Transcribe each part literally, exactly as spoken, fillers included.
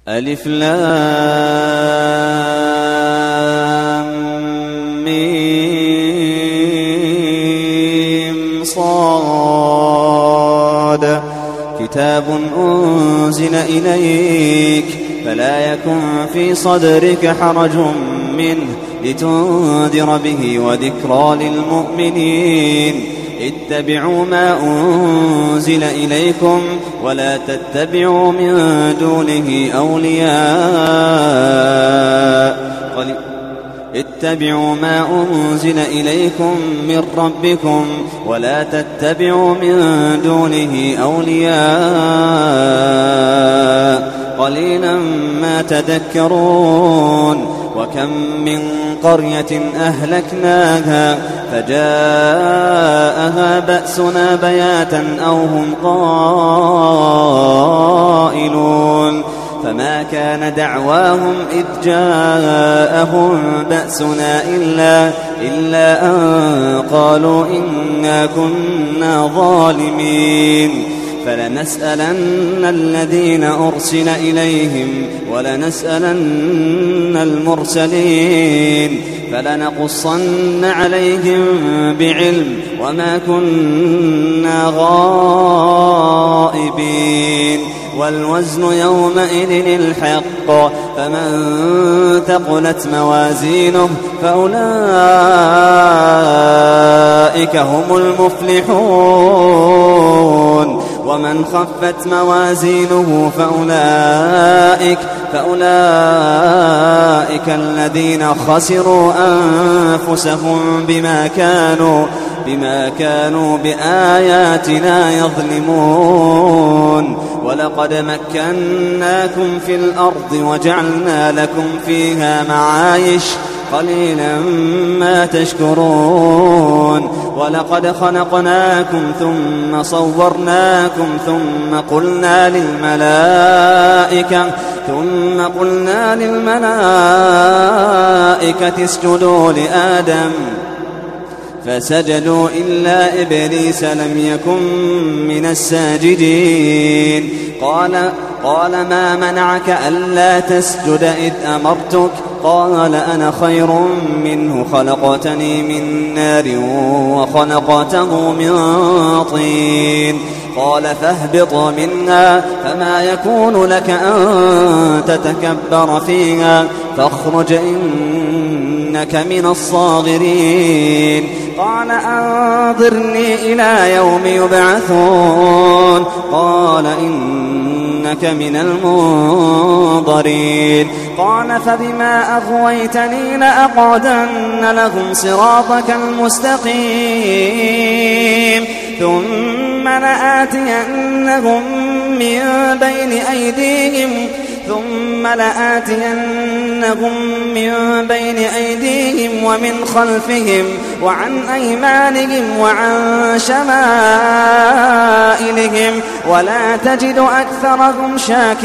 ألف لام ميم صاد كتاب أنزل إليك فلا يكن في صدرك حرج منه لتنذر به وذكرى للمؤمنين اتبعوا ما أنزل إليكم ولا تتبعوا من دونه أولياء اتبعوا ما أنزل إليكم من ربكم ولا تتبعوا من دونه أولياء قليلا ما تذكرون وكم من قرية أهلكناها فجاءها بأسنا بياتا أو هم قائلون فما كان دعواهم إذ جاءهم بأسنا إلا, إلا أن قالوا إنا كنا ظالمين فلنسألن الذين أرسل إليهم ولنسألن المرسلين فلنقصن عليهم بعلم وما كنا غائبين والوزن يومئذ الحق فمن ثقلت موازينه فأولئك هم المفلحون ومن خفت موازينه فأولئك, فأولئك الذين خسروا أنفسهم بما كانوا, بما كانوا بآياتنا يظلمون ولقد مكناكم في الأرض وجعلنا لكم فيها معايش قليلا ما تشكرون ولقد خلقناكم ثم صورناكم ثم قلنا للملائكة ثم قلنا للملائكة اسجدوا لآدم فسجدوا إلا إبليس لم يكن من الساجدين قال, قال ما منعك ألا تسجد إذ أمرتك قال أنا خير منه خلقتني من نار وخلقته من طين قال فاهبط منها فما يكون لك أن تتكبر فيها فاخرج إنك من الصاغرين قال أنظرني إلى يوم يبعثون قال إنك من المنظرين قال فبما أغويتني لأقعدن لهم صراطك المستقيم ثم لآتينهم من بين أيديهم ثم لآتينهم من بين أيديهم ومن خلفهم وعن أيمانهم وعن شمائلهم ولا تجد أكثرهم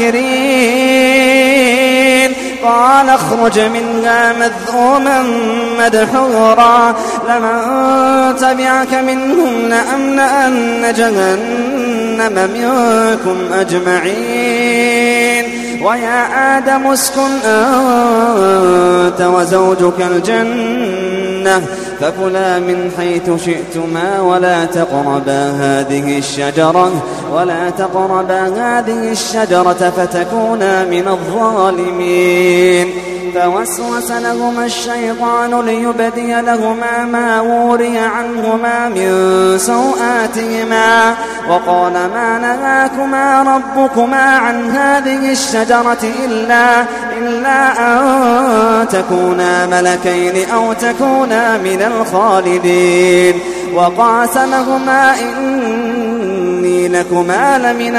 شاكرين قال اخرج منها مذءوما مدحورا لمن تبعك منهم لأملأن جهنم منكم أجمعين ويا آدم اسكن أنت وزوجك الجنة فكلا من حيث شئتما ولا تقربا هذه الشجرة ولا تقربا هذه الشجرة فتكونا من الظالمين فوسوس لهما الشيطان ليبدي لهما ما وري عنهما من سوآتهما وقال ما نهاكما ربكما عن هذه الشجرة إلا, إلا أن تكونا ملكين أو تكونا من الخالدين وقاسمهما إني لكما لمن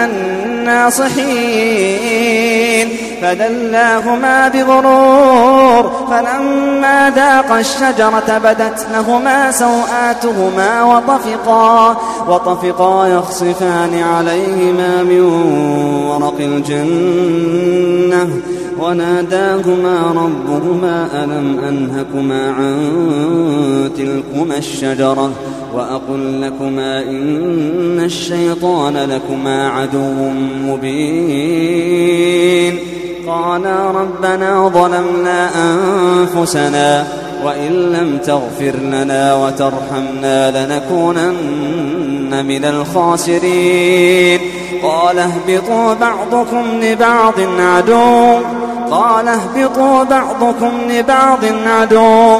الناصحين فدلاهما بغرور فلما ذاقا الشجرة بدت لهما سوآتهما وطفقا, وطفقا يخصفان عليهما من ورق الجنة وناداهما ربهما ألم أنهكما عن تلكما الشجرة وأقل لكما إن الشيطان لكما عدو مبين قالا ربنا ظلمنا أنفسنا وإن لم تغفر لنا وترحمنا لنكونن من الخاسرين قال اهبطوا بعضكم لبعض عدو قال اهبطوا بعضكم لبعض عدو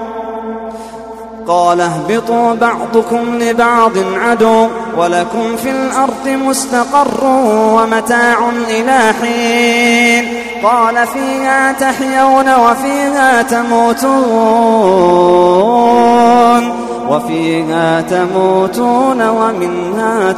قال اهبطوا بعضكم لبعض عدو ولكم في الأرض مستقر ومتاع إلى حين قال فيها تحيون وفيها تموتون وفيها تموتون ومنها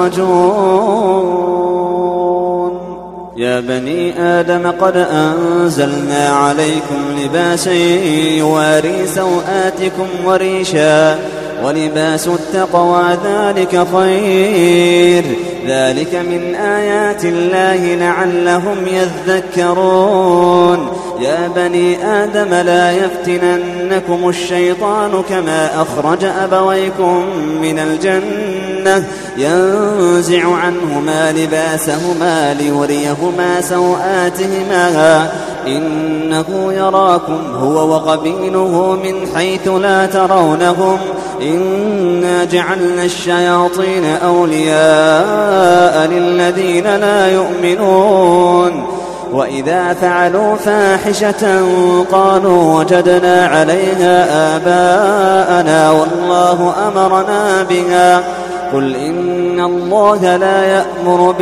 تخرجون يا بني آدم قد أنزلنا عليكم لباسا يواري سوآتكم وريشا ولباس التقوى ذلك خير ذلك من آيات الله لعلهم يذكرون يا بني آدم لا يفتننكم الشيطان كما أخرج أبويكم من الجنة ينزع عنهما لباسهما ليريهما سوآتهما إنه يراكم هو وقبيله من حيث لا ترونهم إنا جعلنا الشياطين أولياء للذين لا يؤمنون وإذا فعلوا فاحشة قالوا وجدنا عليها آباءنا والله أمرنا بها قل إن الله لا يأمر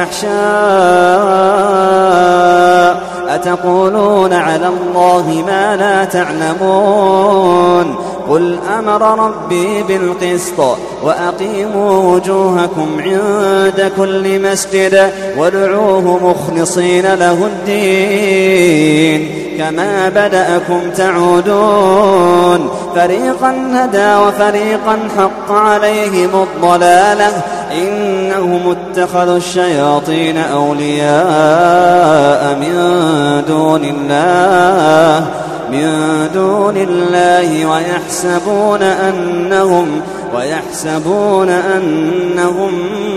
بالفحشاء أتقولون على الله ما لا تعلمون قل أمر ربي بالقسط وأقيموا وجوهكم عند كل مسجد وادعوه مخلصين له الدين كما بدأكم تعودون فريقا هدى وفريقا حق عليهم الضلالة إنهم اتخذوا الشياطين أولياء من دون الله من دون الله ويحسبون أنهم ويحسبون أنهم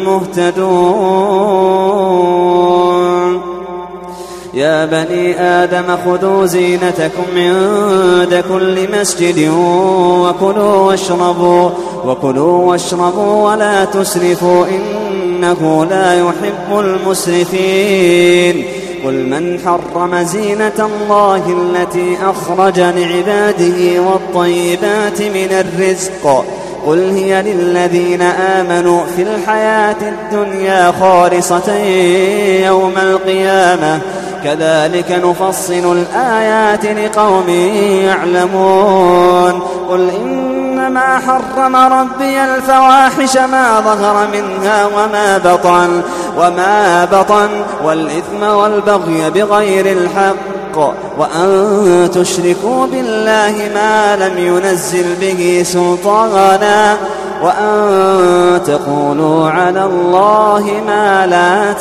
مهتدون يا بني آدم خذوا زينتكم عند كل مسجد وكلوا واشربوا وكلوا واشربوا ولا تسرفوا إنه لا يحب المسرفين قل من حرم زينة الله التي أخرج لعباده والطيبات من الرزق قل هي للذين آمنوا في الحياة الدنيا خالصة يوم القيامة كذلك نفصل الآيات لقوم يعلمون قل إنما حرم ربي الفواحش ما ظهر منها وما بطن وما بطن والإثم والبغي بغير الحق وأن تشركوا بالله ما لم ينزل به سلطانا وأن تقولوا على الله ما لا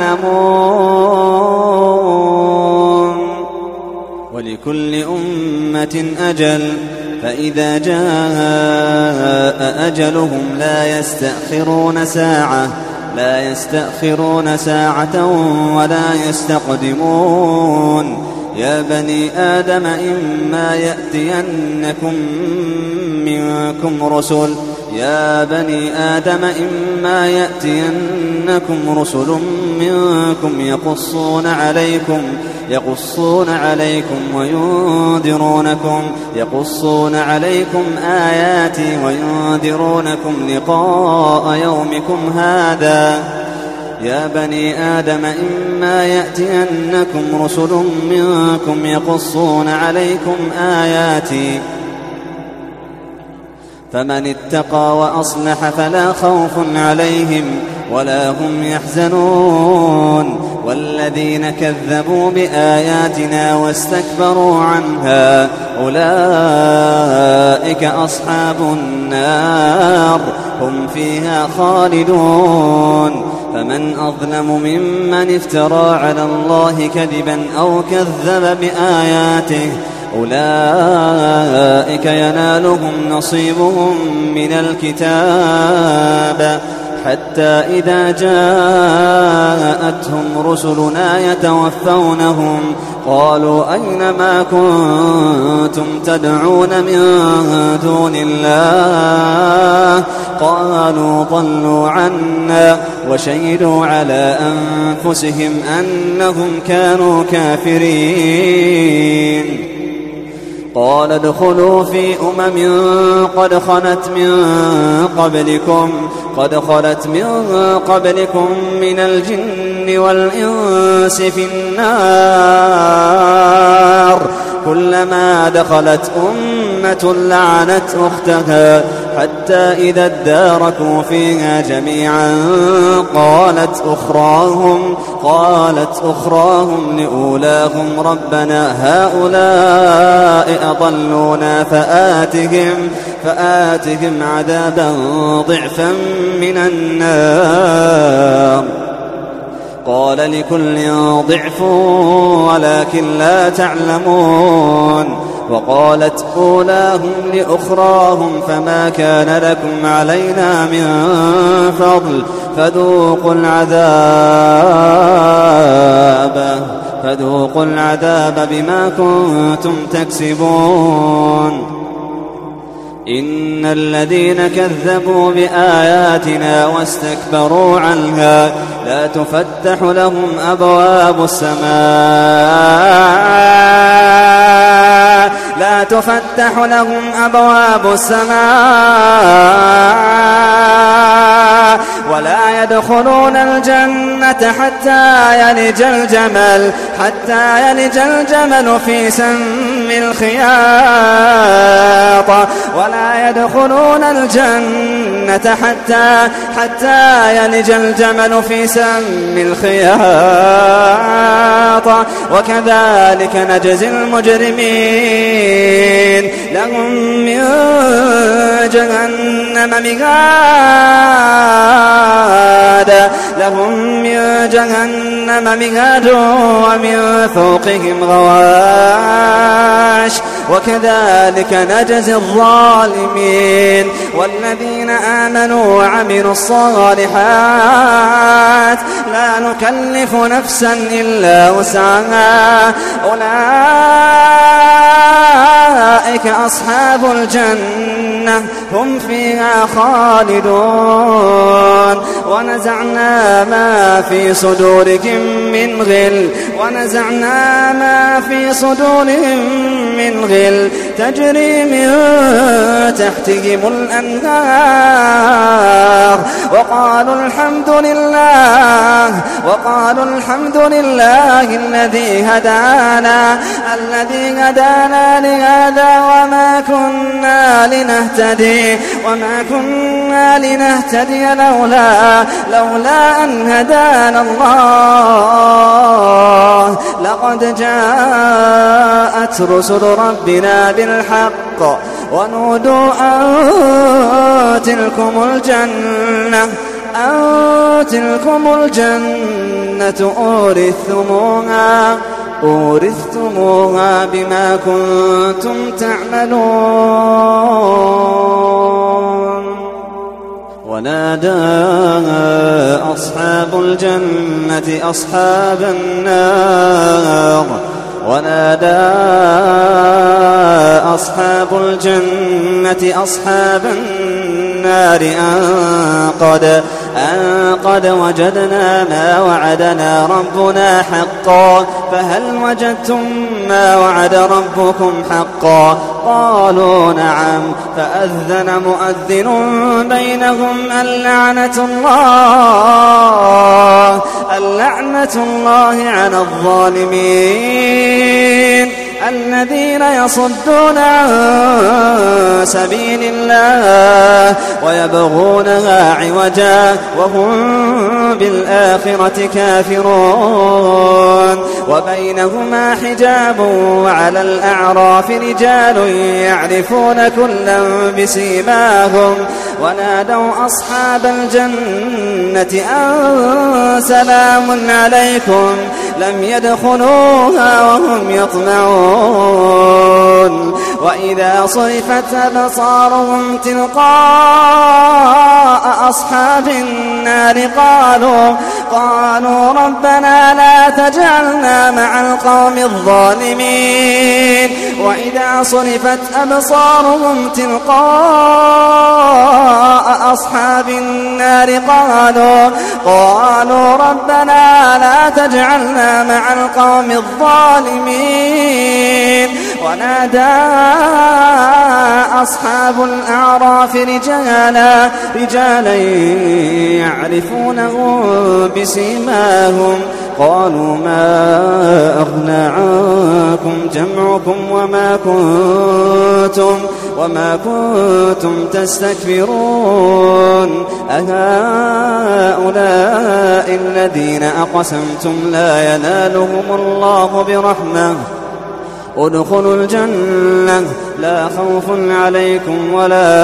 تعلمون ولكل أمة أجل فإذا جاء أجلهم لا يستأخرون ساعة لا يستأخرون ساعة ولا يستقدمون يا بني آدم إما يأتينكم منكم رسل يا بني آدم إما يأتينكم رسل منكم يقصون عليكم يقصون عليكم وينذرونكم يقصون عليكم آياتي وينذرونكم لقاء يومكم هذا يا بني آدم إما يأتينكم رسل منكم يقصون عليكم آياتي فمن اتقى وأصلح فلا خوف عليهم ولا هم يحزنون والذين كذبوا بآياتنا واستكبروا عنها أولئك أصحاب النار هم فيها خالدون فمن أظلم ممن افترى على الله كذبا أو كذب بآياته أولئك ينالهم نصيبهم من الكتاب حتى إذا جاءتهم رسلنا يتوفونهم قالوا أين ما كنتم تدعون من دون الله قالوا ضلوا عنا وشهدوا على أنفسهم أنهم كانوا كافرين. قال ادخلوا في أمم قد خلت من قبلكم قد خلت من قبلكم من الجن والإنس في النار كلما دخلت أمة لعنت أختها حتى إذا اداركوا فيها جميعا قالت أخراهم قالت أخراهم لأولاهم ربنا هؤلاء أضلونا فآتهم فآتهم عذابا ضعفا من النار قال لكل ضعف ولكن لا تعلمون. وقالت أولاهم لأخراهم فما كان لكم علينا من فضل فذوقوا العذاب فذوقوا العذاب بما كنتم تكسبون. إن الذين كذبوا بآياتنا واستكبروا عنها لا تفتح لهم أبواب السماء لا تفتح لهم أبواب السماء ولا يدخلون الجنة حتى يلج الجمل حتى يلج الجمل في سم الخياط ولا يدخلون الجنة حتى حتى يلج الجمل في سم الخياط وكذلك نجزي المجرمين. لهم من جهنم مهاد لهم من جهنم مهاد ومن فوقهم غواش وكذلك نجزي الظالمين. والذين آمنوا وعملوا الصالحات لا نكلف نفسا إلا وسعها أولئك أصحاب الجنة هم فيها خالدون. ونزعنا ما في صدورهم من غل ونزعنا ما في صدورهم من غل تجري من تحتهم الأنهار وقالوا الحمد لله وقالوا الحمد لله الذي هدانا الذي هدانا لهذا وما كنا لنهتدي وما كنا لنهتدي لولا لولا أن هدانا الله لقد جاءت رسل ربنا بالحق ونودوا أن تلكم الجنة أن تلكم الجنة أورثتموها أورثتموها بما كنتم تعملون. ونادى أصحاب الجنة أصحاب النار ونادى أصحاب الجنة أصحاب النار أن قد أن قد وجدنا ما وعدنا ربنا حقا فهل وجدتم ما وعد ربكم حقا قالوا نعم فأذن مؤذن بينهم اللعنة الله اللعنة الله على الظالمين الذين يصدون عن سبيل الله ويبغونها عوجا وهم بالآخرة كافرون. وبينهما حجاب وعلى الأعراف رجال يعرفون كلا بسيماهم ونادوا أصحاب الجنة أن سلام عليكم لم يدخلوها وهم يطمعون يعلمون وإذا صرفت أبصارهم تلقاء أصحاب النار قالوا قالوا ربنا لا تجعلنا مع القوم الظالمين وإذا صرفت أبصارهم تلقاء أصحاب النار قالوا قالوا ربنا لا تجعلنا مع القوم الظالمين ونادى أصحاب الأعراف رجالا رجالا يعرفونهم بسيماهم قالوا ما أغنى عنكم جمعكم وما كنتم وما كنتم تستكبرون أهؤلاء الذين أقسمتم لا ينالهم الله برحمة ادخلوا الجنة لا خوف عليكم ولا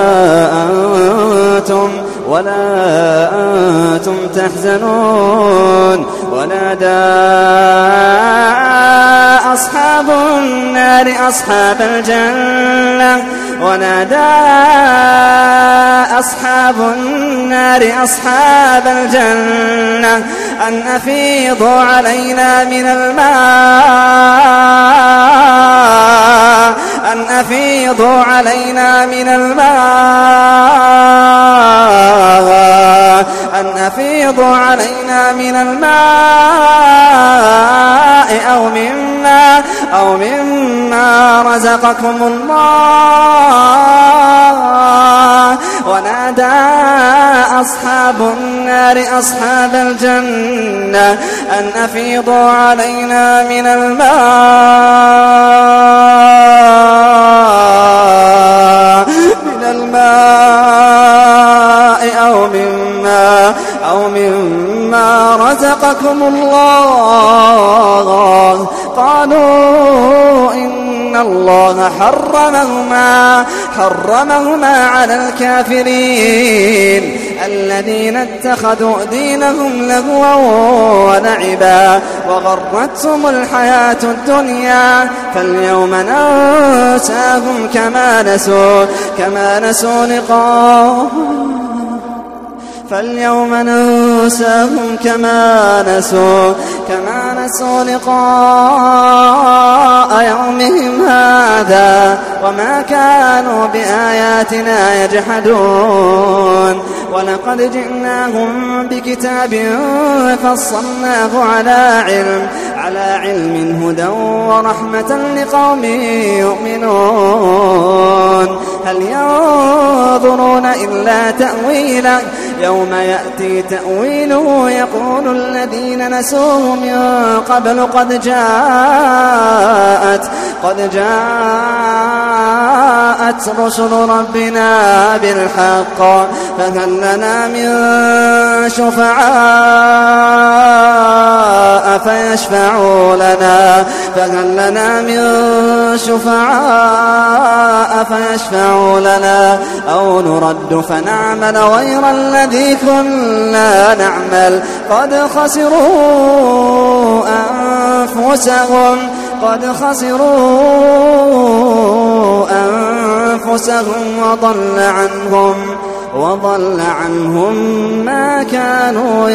أنتم ولا أنتم تحزنون ونادى أصحاب النار أصحاب الجنة ونادى أصحاب النار أصحاب الجنة أن أفيضوا علينا من الماء أن أفيضوا علينا من الماء أن أفيضوا علينا من الماء أو مما أو مما رزقكم الله ونادى أصحاب النار أصحاب الجنة أن أفيضوا علينا من الماء من الماء أو مما أو مما رزقكم الله قالوا إن الله حرمهما حرمهما على الكافرين الذين اتخذوا دينهم لهوا ولعبا وغرتهم الحياة الدنيا فاليوم ننساهم كما نسوا كما نسوا لقاء فاليوم ننساهم كما نسوا كما نسوا لقاء يومهم هذا وما كانوا بآياتنا يجحدون ولقد جئناهم بكتاب فصلناه على علم على علم هدى ورحمة لقوم يؤمنون هل ينظرون إلا تأويله يوم يأتي تأويله يقول الذين نسوه من قبل قد جاءت قد جاءت رسل ربنا بالحق فهل لنا من شفعاء فيشفعوا لنا فهل لنا من شفعاء فيشفعوا لنا أو نرد فنعمل غير الذي كنا نعمل قد خسروا أنفسهم قد خسروا أنفسهم وضل عنهم وضل عنهم ما كانوا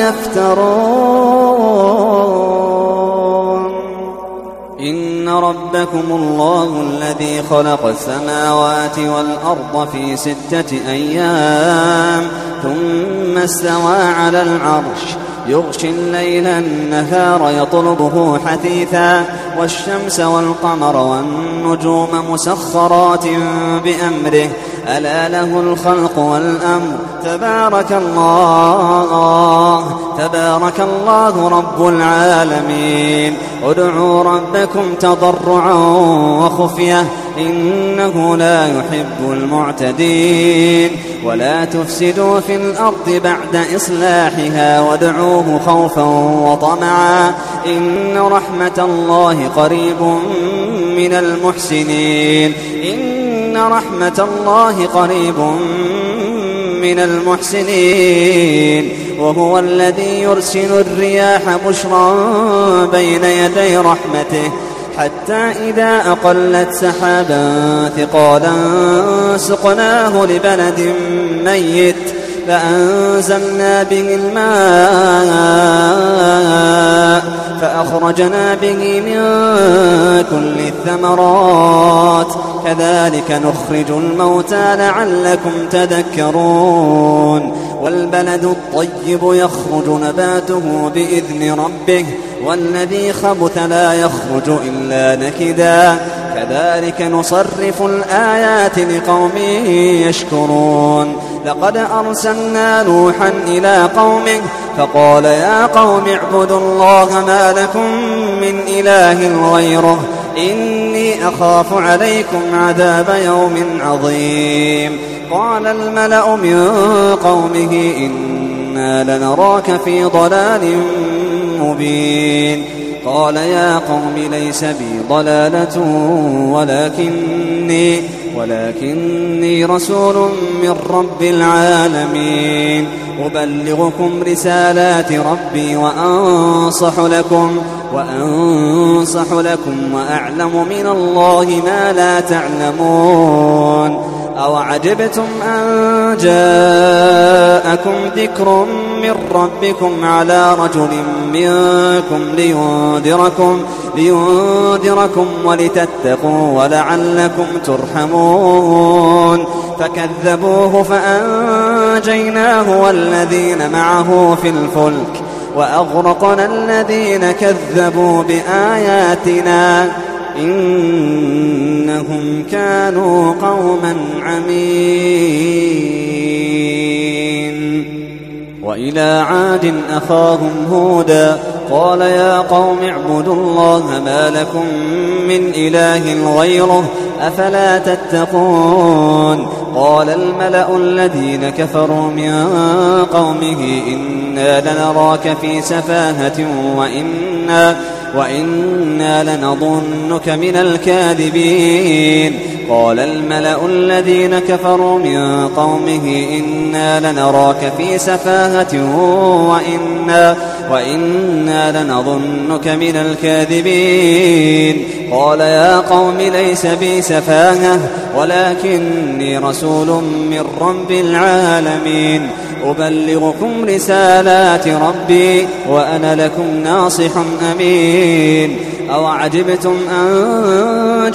يفترون إن ربكم الله الذي خلق السماوات والأرض في ستة أيام ثم استوى على العرش يغشي الليل النهار يطلبه حثيثا والشمس والقمر والنجوم مسخرات بأمره ألا له الخلق والأمر تبارك الله تبارك الله رب العالمين ادعوا ربكم تضرعا وخفية إنه لا يحب المعتدين ولا تفسدوا في الأرض بعد إصلاحها وادعوه خوفا وطمعا إن رحمة الله قريب من المحسنين إن رحمة الله قريب من المحسنين وهو الذي يرسل الرياح بشرا بين يدي رحمته حتى إذا أقلت سحابا ثقالا سقناه لبلد ميت فأنزلنا به الماء فأخرجنا به من كل الثمرات كذلك نخرج الموتى لعلكم تذكرون والبلد الطيب يخرج نباته بإذن ربه والذي خبث لا يخرج إلا نكدا كذلك نصرف الآيات لقوم يشكرون لقد أرسلنا نوحا إلى قومه فقال يا قوم اعبدوا الله ما لكم من إله غيره إني أخاف عليكم عذاب يوم عظيم قال الملأ من قومه إنا لنراك في ضلال مبين قال يا قوم ليس بي ضلالة ولكني ولكني رسول من رب العالمين أبلغكم رسالات ربي وأنصح لكم وأنصح لكم وأعلم من الله ما لا تعلمون أو عجبتم أن جاءكم ذكر من ربكم على رجل منكم لينذركم, لينذركم ولتتقوا ولعلكم ترحمون فكذبوه فأنجيناه والذين معه في الفلك وأغرقنا الذين كذبوا بآياتنا إنهم كانوا قوما عمين وإلى عاد أخاهم هودا قال يا قوم اعبدوا الله ما لكم من إله غيره أفلا تتقون قال الملأ الذين كفروا من قومه إنا لنراك في سفاهة وإنا وإنا لنظنك من الكاذبين قال الملأ الذين كفروا من قومه إنا لنراك في سفاهة وإنا, وإنا لنظنك من الكاذبين قال يا قوم ليس بي سفاهة ولكني رسول من رب العالمين أبلغكم رسالات ربي وأنا لكم ناصح أمين أو عجبتم أن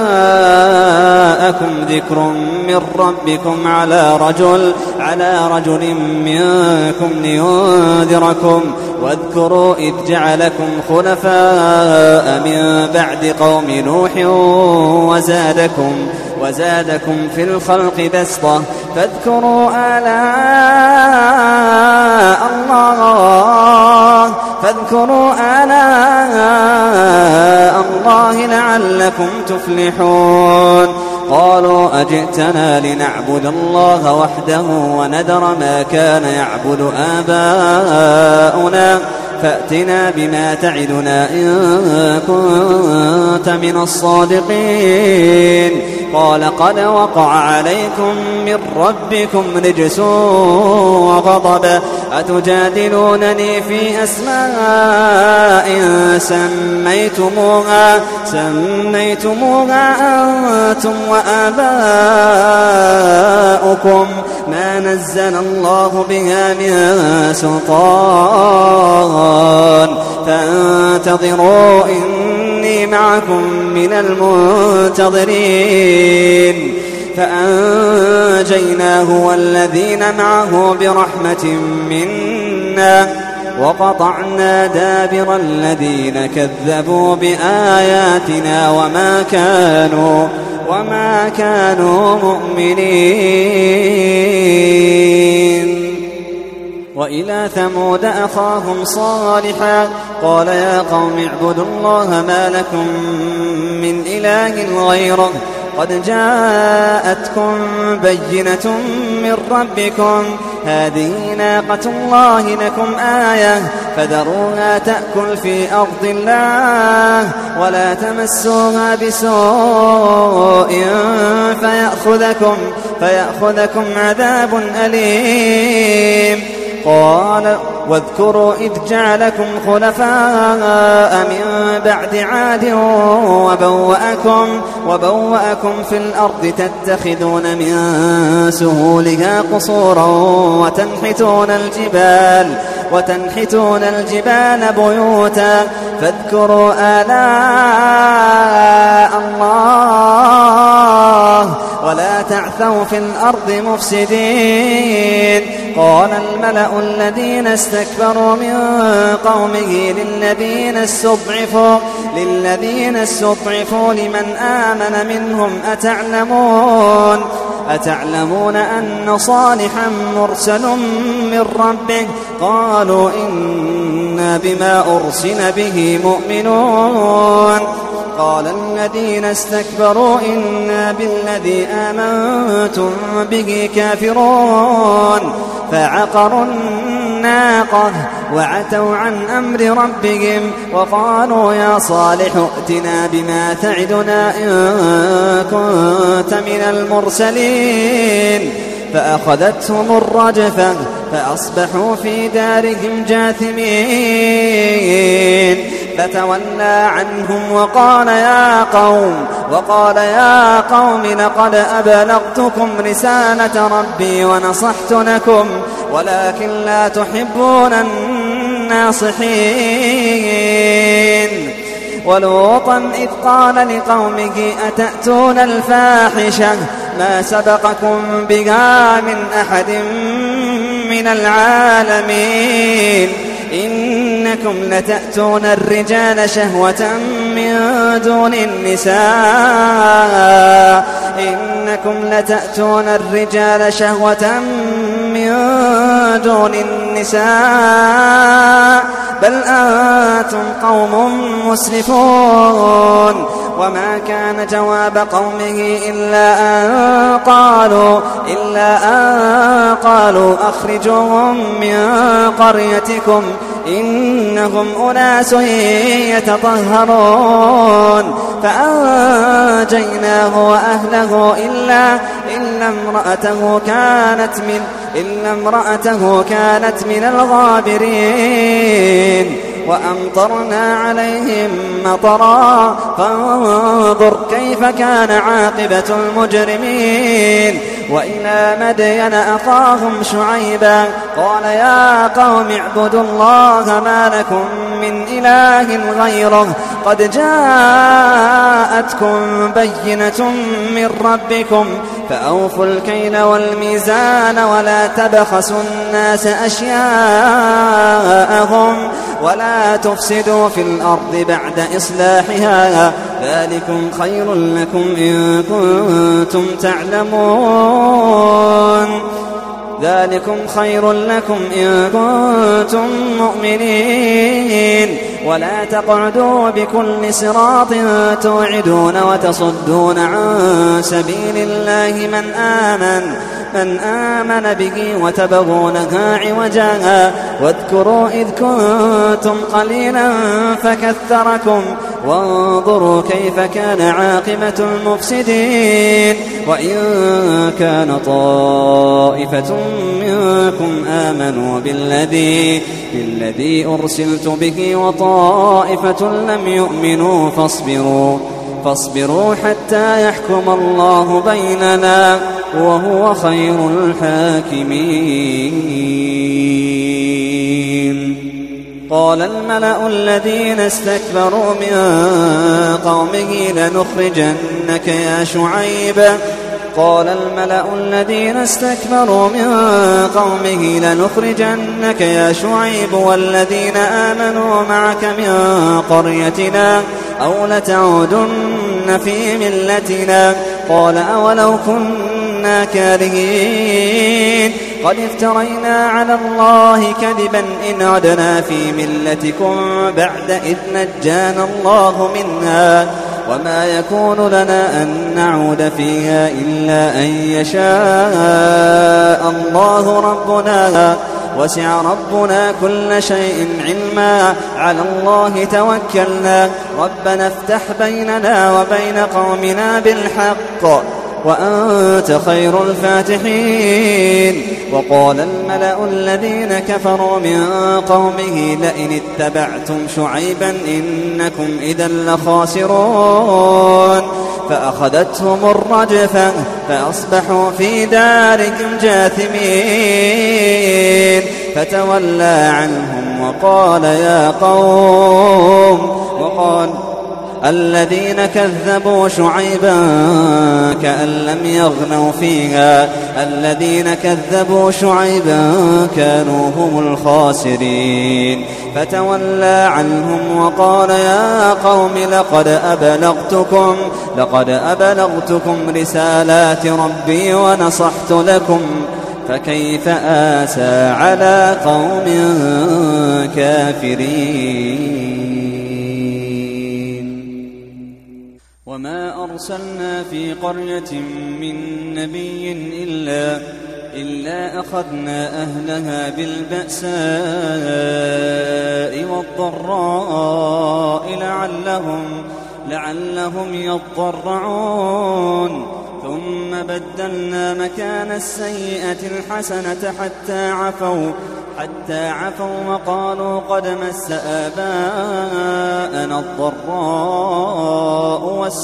جاءكم ذكر من ربكم على رجل, على رجل منكم لينذركم واذكروا إذ جعلكم خلفاء من بعد قوم نوح وزادكم, وزادكم في الخلق بسطة فاذكروا آلاء الله فاذكروا آلاء الله لعلكم تفلحون قالوا أجئتنا لنعبد الله وحده ونذر ما كان يعبد آباؤنا فأتنا بما تعدنا إن كنت من الصادقين قال قد وقع عليكم من ربكم رجس وغضب أتجادلونني في أسماء سميتموها, سميتموها أنتم وآباؤكم ما نزل الله بها من سلطان فانتظروا إني معكم من المنتظرين فأنجيناه والذين معه برحمة منا وقطعنا دابر الذين كذبوا بآياتنا وما كانوا وما كانوا مؤمنين وإلى ثمود أخاهم صالحا قال يا قوم اعبدوا الله ما لكم من إله غيره قد جاءتكم بينة من ربكم هذه ناقة الله لكم آية فذروها تأكل في أرض الله ولا تمسوها بسوء فيأخذكم, فيأخذكم عذاب أليم قال واذكروا إذ جعلكم خلفاء من بعد عاد وبوأكم, وبوأكم في الأرض تتخذون من سهولها قصورا وتنحتون الجبال, وتنحتون الجبال بيوتا فاذكروا آلاء الله ولا تعثوا في الأرض مفسدين. قال الملأ الذين استكبروا من قومه للذين استضعفوا, للذين استضعفوا لمن آمن منهم أتعلمون, أتعلمون أن صالحا مرسل من ربه؟ قالوا إنا بما أرسل به مؤمنون. قال الذين استكبروا إنا بالذي آمنتم به كافرون. فعقروا الناقة وعتوا عن أمر ربهم وقالوا يا صالح ائتنا بما تعدنا إن كنت من المرسلين. فأخذتهم الرجفة فأصبحوا في دارهم جاثمين. فتولى عنهم وقال يا قوم وقال يا قوم لقد أبلغتكم رسالة ربي ونصحت لكم ولكن لا تحبون الناصحين. ولوطا إذ قال لقومه أتأتون الفاحشة ما سبقكم بها من أحد من العالمين إنكم لتأتون الرجال شهوة من دون النساء إنكم لتأتون الرجال شهوة من دون النساء بل أنتم قوم مسرفون. وما كان جواب قومه إلا أن قالوا إلا أن قالوا أخرجوهم من قريتكم إنهم أناس يتطهرون. فأنجيناه وأهله إلا إلا امرأته كانت من إلا امرأته كانت من الغابرين. وأمطرنا عليهم مطرا فانظر كيف كان عاقبة المجرمين. وإلى مدين أخاهم شعيبا قال يا قوم اعبدوا الله ما لكم من إله غيره قد جاءتكم بينة من ربكم فأوفوا الكيل والميزان ولا تبخسوا الناس أشياءهم ولا تفسدوا في الأرض بعد إصلاحها ذلكم خير لكم إن كنتم تعلمون ذلكم خير لكم إن كنتم مؤمنين. ولا تقعدوا بكل صراط توعدون وتصدون عن سبيل الله من آمن من آمن به وتبغونها عوجا واذكروا إذ كنتم قليلا فكثركم وانظروا كيف كان عاقبة المفسدين. وإن كان طائفة منكم آمنوا بالذي, بالذي أرسلت به وطائفة لم يؤمنوا فاصبروا فاصبروا حتى يحكم الله بيننا وهو خير الحاكمين. قال الملأ الذين استكبروا من قومه لنخرجنك يا شعيب قال الملأ الذين استكبروا من قومه لنخرجنك يا شعيب والذين آمنوا معك من قريتنا أو لتعودن في ملتنا قال أولو كنا كارهين قد افترينا على الله كذبا إن عدنا في ملتكم بعد إذ نجانا الله منها وما يكون لنا أن نعود فيها إلا أن يشاء الله ربنا وسع ربنا كل شيء علما على الله توكلنا ربنا افتح بيننا وبين قومنا بالحق وأنت خير الفاتحين. وقال الملأ الذين كفروا من قومه لئن اتبعتم شعيبا إنكم إذا لخاسرون. فأخذتهم الرجفة فأصبحوا في دارهم جاثمين. فتولى عنهم وقال يا قوم وقال الذين كذبوا شعيبا كأن لم يغنوا فيها الذين كذبوا شعيبا كانوا هم الخاسرين. فتولى عنهم وقال يا قوم لقد أبلغتكم لقد أبلغتكم رسالات ربي ونصحت لكم فكيف آسى على قوم كافرين. وما أرسلنا في قرية من نبي إلا, إلا أخذنا أهلها بالبأساء والضراء لعلهم, لعلهم يضرعون. ثم بدلنا مكان السيئة الحسنة حتى عفوا حتى عفوا وقالوا قد مس آباءنا الضراء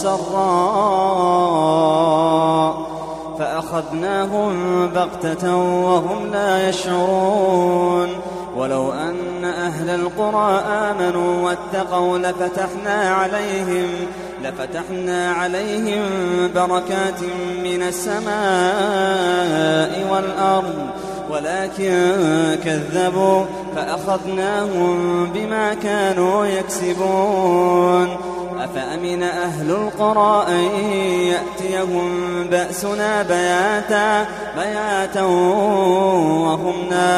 والسراء فأخذناهم بغتة وهم لا يشعرون. ولو أن أهل القرى آمنوا واتقوا لفتحنا عليهم لفتحنا عليهم بركات من السماء والأرض ولكن كذبوا فأخذناهم بما كانوا يكسبون. أفأمن أهل القرى أن يأتيهم بأسنا بياتا, بياتا وهم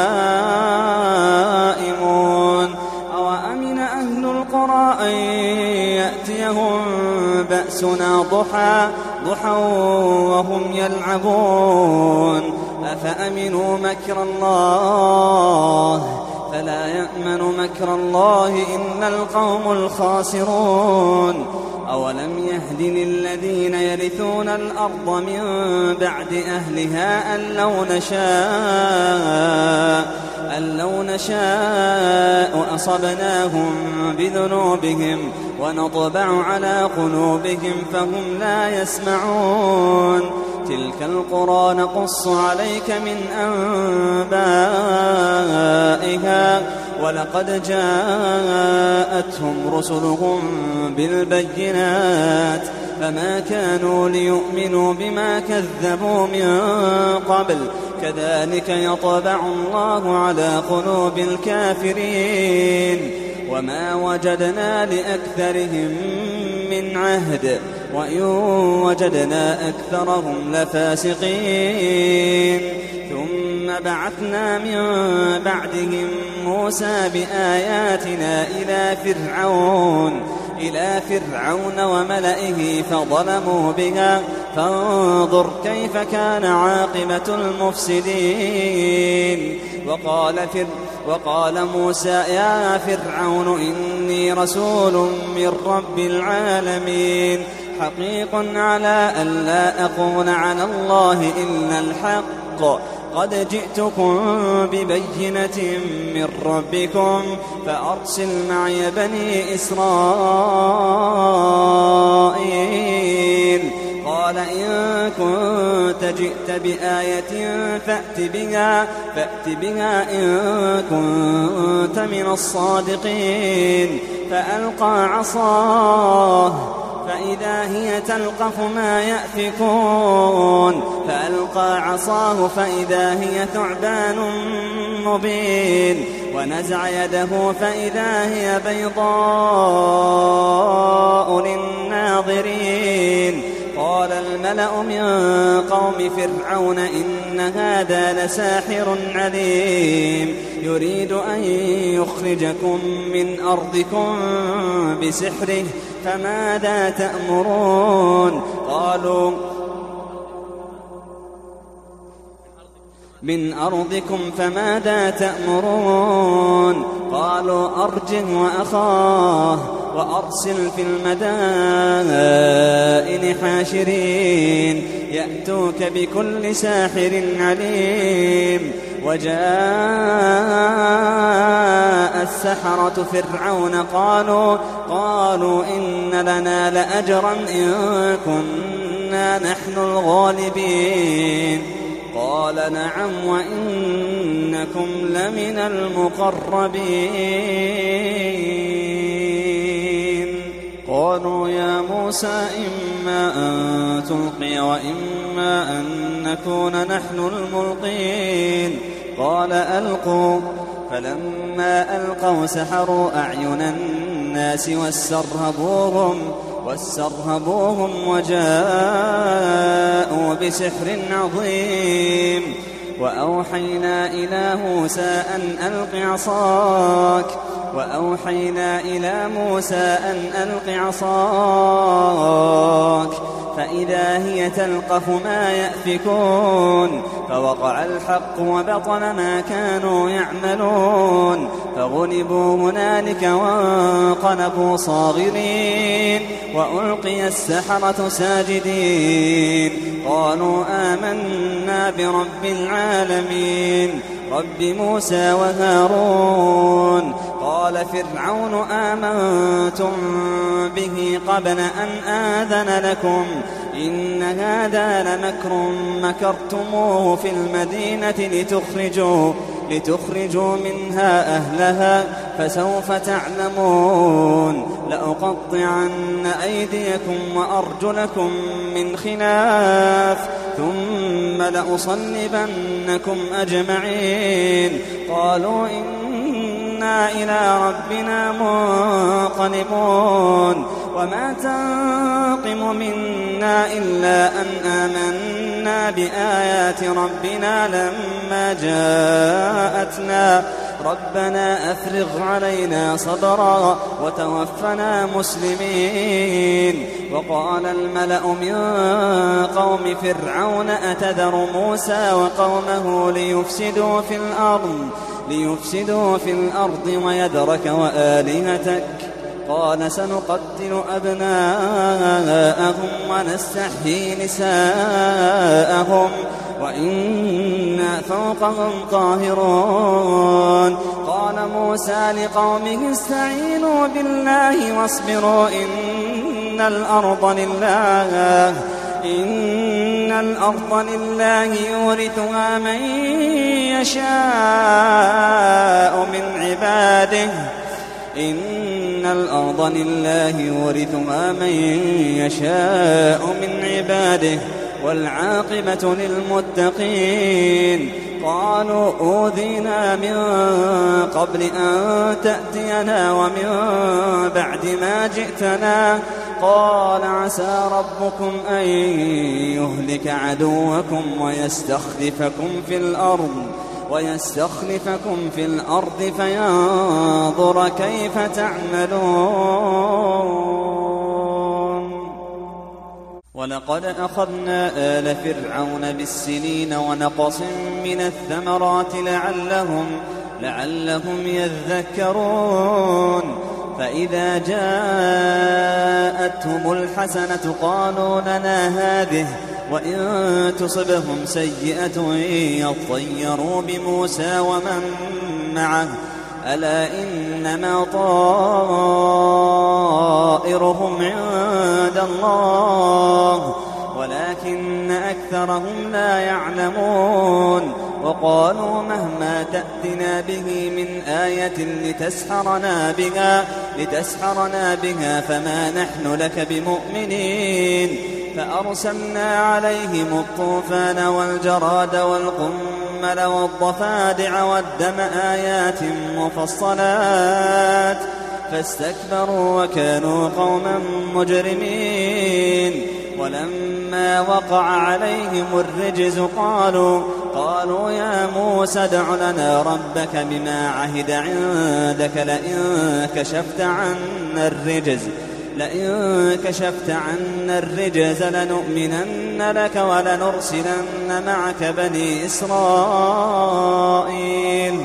نائمون. أو أمن أهل القرى أن يأتيهم بأسنا ضحى, ضحى وهم يلعبون. أفأمنوا مكر الله فلا يأمن مكر الله إلا القوم الخاسرون. أولم يهد للذين يرثون الأرض من بعد أهلها أن لو نشاء أن لو نشاء أصبناهم بذنوبهم ونطبع على قلوبهم فهم لا يسمعون. تلك القرى نقص عليك من أنبائها ولقد جاءتهم رسلهم بالبينات فما كانوا ليؤمنوا بما كذبوا من قبل كذلك يطبع الله على قلوب الكافرين. وما وجدنا لأكثرهم من عهد وإن وجدنا أكثرهم لفاسقين. ثم بعثنا من بعدهم موسى بآياتنا إلى فرعون إلى فرعون وملئه فظلموا بها فانظر كيف كان عاقبة المفسدين. وقال, فر وقال موسى يا فرعون إني رسول من رب العالمين حقيق على أن لا أقول على الله إلا الحق قد جئتكم ببينة من ربكم فأرسل معي بني إسرائيل. قال إن كنت جئت بآية فأت بها, فأت بها إن كنت من الصادقين. فألقى عصاه فإذا هي تلقف ما يأفكون فألقى عصاه فإذا هي ثعبان مبين ونزع يده فإذا هي بيضاء للناظرين. قال الملأ من قوم فرعون إن هذا لساحر عليم يريد أن يخرجكم من أرضكم بسحره فماذا تأمرون؟ قالوا من أرضكم فماذا تأمرون؟ قالوا أرجه وأخاه وأرسل في المدائن حاشرين يأتوك بكل ساحر عليم. وجاء السحرة فرعون قالوا, قالوا إن لنا لأجرا إن كنا نحن الغالبين. قال نعم وإنكم لمن المقربين. قالوا يا موسى إما أن تلقي وإما أن نكون نحن الملقين. قال ألقوا. فلما ألقوا سحروا أعين الناس واسترهبوهم, واسترهبوهم وجاءوا بسحر عظيم. وأوحينا إلى موسى أن ألق عصاك وأوحينا إلى موسى أن ألق عصاك فإذا هي تلقف ما يأفكون. فوقع الحق وبطل ما كانوا يعملون. فغلبوا هنالك وانقلبوا صاغرين وألقي السحرة ساجدين. قالوا آمنا برب العالمين رب موسى وهارون. قال فرعون آمنتم به قبل أن آذن لكم إن هذا لمكر مكرتموه في المدينة لتخرجوا, لتخرجوا منها أهلها فسوف تعلمون. لأقطعن أيديكم وأرجلكم من خلاف ثم لأصلبنكم أجمعين. قالوا إنا إلى ربنا منقلبون. وما تنقم منا إلا أن آمنا بآيات ربنا لما جاءتنا ربنا أفرغ علينا صبرا وتوفنا مسلمين. وقال الملأ من قوم فرعون أتذر موسى وقومه ليفسدوا في الأرض, ليفسدوا في الأرض ويذرك وآلهتك. قال سنقتل أبناءهم ونستحيي نساءهم وإنا فوقهم قاهرون. قال موسى لقومه استعينوا بالله واصبروا إن الأرض لله, إن الأرض لله يورثها من يشاء من عباده, إن الأرض لله يورثها من يشاء من عباده والعاقبة للمتقين. قالوا أوذينا من قبل أن تأتينا ومن بعد ما جئتنا. قال عسى ربكم أن يهلك عدوكم ويستخلفكم في الأرض ويستخلفكم في الأرض فينظر كيف تعملون. ولقد أخذنا آل فرعون بالسنين ونقص من الثمرات لعلهم, لعلهم يذكرون. فإذا جاءتهم الحسنة قالوا لنا هذه وإن تصبهم سيئة يطيروا بموسى ومن معه ألا إنما طائرهم عند الله ولكن أكثرهم لا يعلمون. وقالوا مهما تأتنا به من آية لتسحرنا بها, لتسحرنا بها فما نحن لك بمؤمنين. فأرسلنا عليهم الطوفان والجراد والقمل والضفادع والدم آيات مفصلات فاستكبروا وكانوا قوما مجرمين. ولما وقع عليهم الرجز قالوا, قالوا يا موسى ادع لنا ربك بما عهد عندك لئن كشفت عنا الرجز لئن كشفت عنا الرجز لنؤمنن لك ولنرسلن معك بني إسرائيل.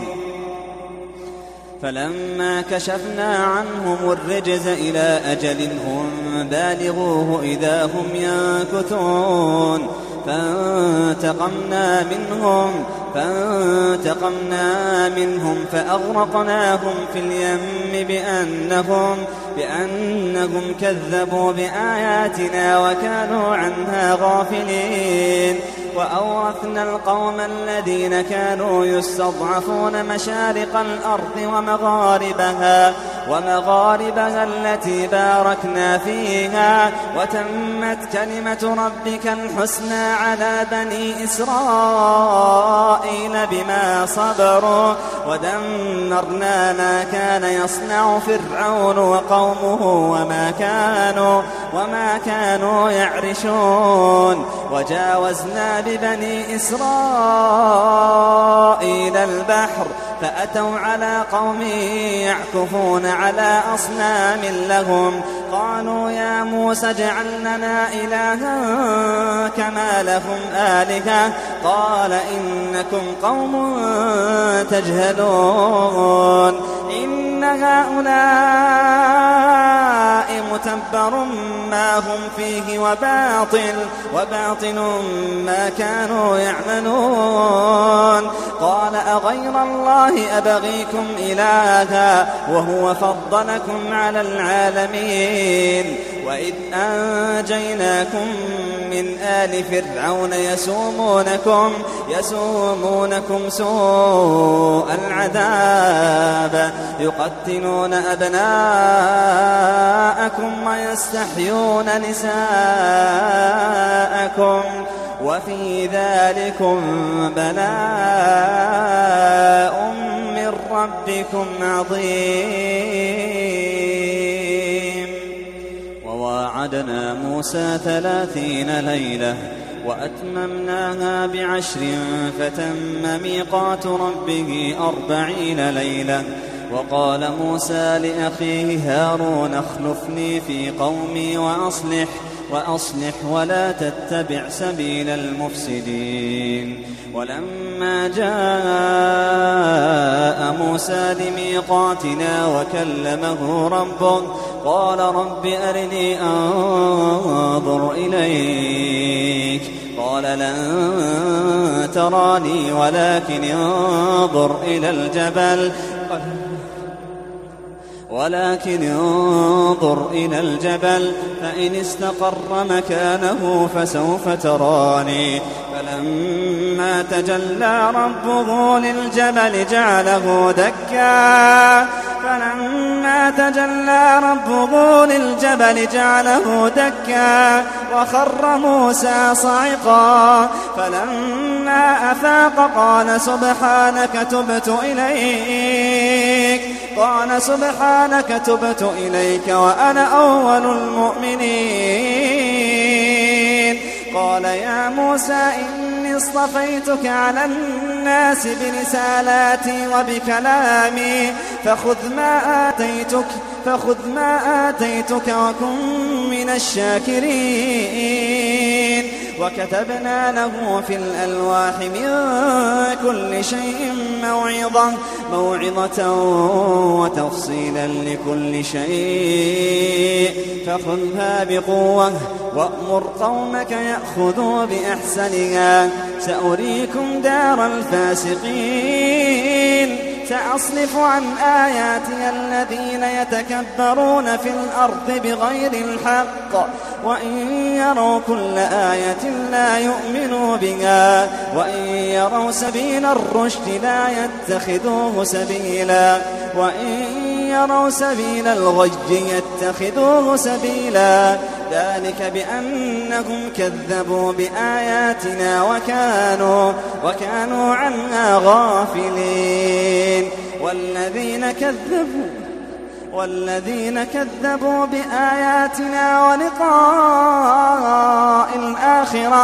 فلما كشفنا عنهم الرجز إلى أجل هم بالغوه إذا هم ينكثون. فانتقمنا منهم فانتقمنا منهم فأغرقناهم في اليم بأنهم بأنهم كذبوا بآياتنا وكانوا عنها غافلين. وأورثنا القوم الذين كانوا يستضعفون مشارق الأرض ومغاربها ومغاربها التي باركنا فيها وتمت كلمة ربك الحسنى على بني إسرائيل بما صبروا ودمرنا ما كان يصنع فرعون وقومه وما كانوا وما كانوا يعرشون. وجاوزنا ببني إسرائيل البحر فأتوا على قوم يعكفون على أصنام لهم قالوا يا موسى اجعل لنا إلها كما لهم آلهة قال إنكم قوم تجهلون. إن هؤلاء متبر ما هم فيه وباطل وباطل ما كانوا يعملون. قال أغير الله أبغيكم إلها وهو فضلكم على العالمين. وإذ أنجيناكم من آل فرعون يسومونكم يسومونكم سوء العذاب يقتلون أبناءكم ويستحيون نساءكم وفي ذلكم بلاء من ربكم عظيم. وواعدنا موسى ثلاثين ليلة وأتممناها بعشر فتم ميقات ربه أربعين ليلة. وقال موسى لأخيه هارون اخلفني في قومي وأصلح وأصلح ولا تتبع سبيل المفسدين. ولما جاء موسى لميقاتنا وكلمه ربه قال رب أرني أنظر إليك قال لن تراني ولكن انظر إلى الجبل ولكن انظر إلى الجبل فإن استقر مكانه فسوف تراني. فلما تجلى ربه للجبل جعله دكا فلما تجلى ربه للجبل جعله دكا وخر موسى صعقا. فلما أفاق قال سبحانك تبت إليك قال سبحانك تبت إليك وأنا أول المؤمنين. قال يا موسى إني اصطفيتك على الناس برسالاتي وبكلامي فخذ ما آتيتك فخذ ما آتيتك وكن من الشاكرين. وكتبنا له في الألواح من كل شيء موعظة موعظة وتفصيلا لكل شيء فخذها بقوة وأمر قومك يأخذوا بأحسنها سأريكم دار الفاسقين. سأصرف عن آياتي الذين يتكبرون في الأرض بغير الحق وإن يروا كل آية لا يؤمنوا بها وإن يروا سبيل الرشد لا يتخذوه سبيلا وإن يروا سبيل الغي يتخذوه سبيلا. ذلك بأنهم كذبوا بآياتنا وكانوا وكانوا عنها غافلين. والذين كذبوا والذين كذبوا بآياتنا ولقاء الآخرة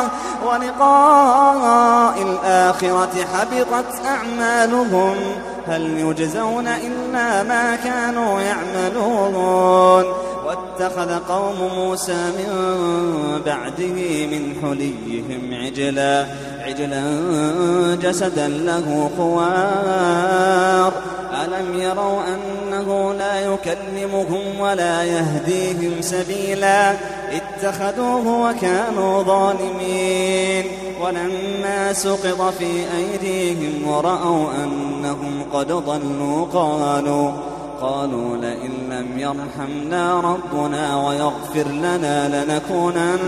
ولقاء الآخرة حبطت أعمالهم هل يجزون إلا ما كانوا يعملون. واتخذ قوم موسى من بعده من حليهم عجلا عجلا جسدا له خوار ألم يروا أن أنه لا يكلمهم ولا يهديهم سبيلا اتخذوه وكانوا ظالمين. ولما سقط في أيديهم ورأوا أنهم قد ضلوا قالوا قالوا لئن لم يرحمنا ربنا ويغفر لنا لنكونن,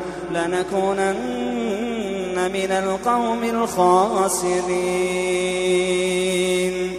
لنكونن من القوم الخاسرين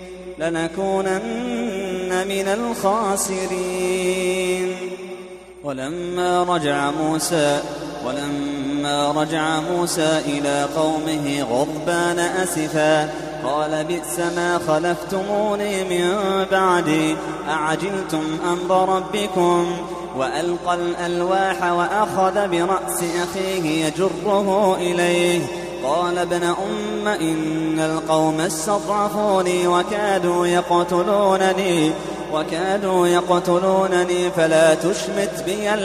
لنكونن من الخاسرين. ولما رجع موسى ولما رجع موسى إلى قومه غضبان أسفا قال بئس ما خلفتموني من بعدي أعجلتم أمر ربكم وألقى الألواح وأخذ برأس أخيه يجره إليه قال ابن أم إن القوم استضعفوني وكادوا يقتلونني وكادوا يقتلونني فلا تشمت بي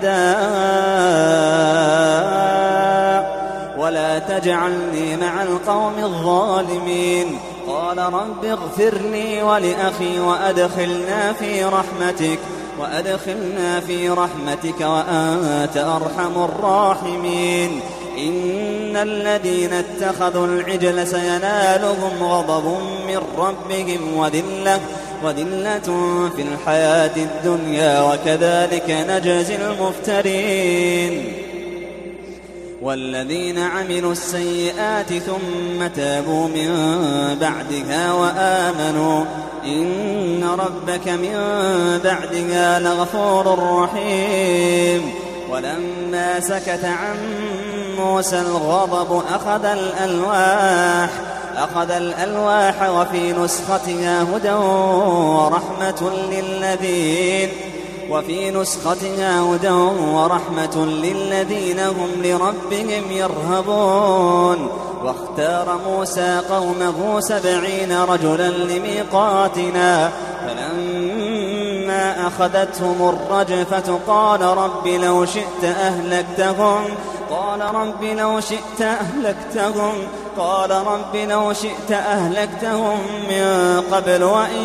الأعداء ولا تجعلني مع القوم الظالمين. قال رب اغفر لي ولأخي وأدخلنا في رحمتك وأدخلنا في رحمتك وأنت أرحم الراحمين. إن الذين اتخذوا العجل سينالهم غضب من ربهم وذلة وذلة في الحياة الدنيا وكذلك نجزي المفترين. والذين عملوا السيئات ثم تابوا من بعدها وآمنوا إن ربك من بعدها لغفور رحيم. ولما سكت عن موسى الغضب أخذ الألواح أخذ الألواح وفي نسختها هدى ورحمة للذين وفي نسختها هدى ورحمة للذين هم لربهم يرهبون. واختار موسى قومه سبعين رجلا لميقاتنا فلما أخذتهم الرجفة قال رب لو شئت أهلكتهم قال رب لو شئت أهلكتهم قال رب لو شئت أهلكتهم من قبل